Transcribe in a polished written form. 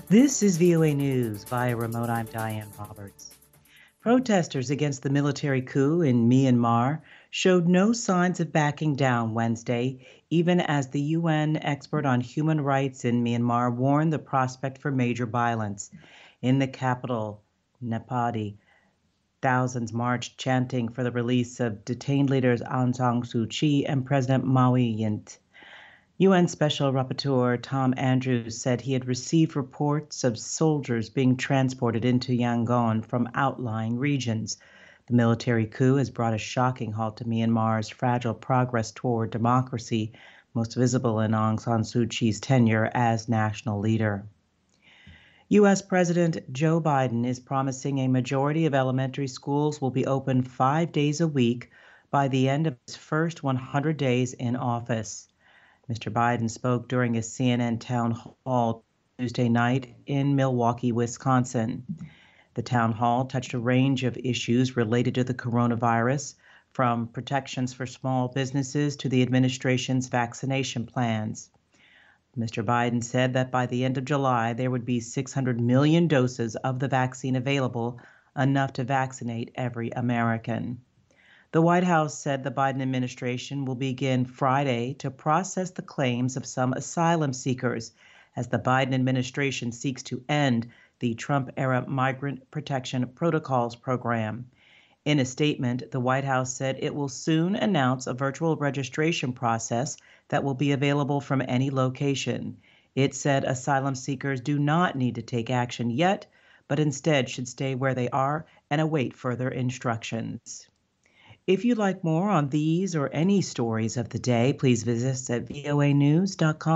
This is VOA News. Via remote, I'm Diane Roberts. Protesters against the military coup in Myanmar showed no signs of backing down Wednesday, even as the UN expert on human rights in Myanmar warned the prospect for major violence. In the capital, Naypyidaw, thousands marched chanting for the release of detained leaders Aung San Suu Kyi and President Maui Yint. UN Special Rapporteur Tom Andrews said he had received reports of soldiers being transported into Yangon from outlying regions. The military coup has brought a shocking halt to Myanmar's fragile progress toward democracy, most visible in Aung San Suu Kyi's tenure as national leader. U.S. President Joe Biden is promising a majority of elementary schools will be open 5 days a week by the end of his first 100 days in office. Mr. Biden spoke during a CNN town hall Tuesday night in Milwaukee, Wisconsin. The town hall touched a range of issues related to the coronavirus, from protections for small businesses to the administration's vaccination plans. Mr. Biden said that by the end of July, there would be 600 million doses of the vaccine available, enough to vaccinate every American. The White House said the Biden administration will begin Friday to process the claims of some asylum seekers as the Biden administration seeks to end the Trump-era Migrant Protection Protocols program. In a statement, the White House said it will soon announce a virtual registration process that will be available from any location. It said asylum seekers do not need to take action yet, but instead should stay where they are and await further instructions. If you'd like more on these or any stories of the day, please visit us at voanews.com.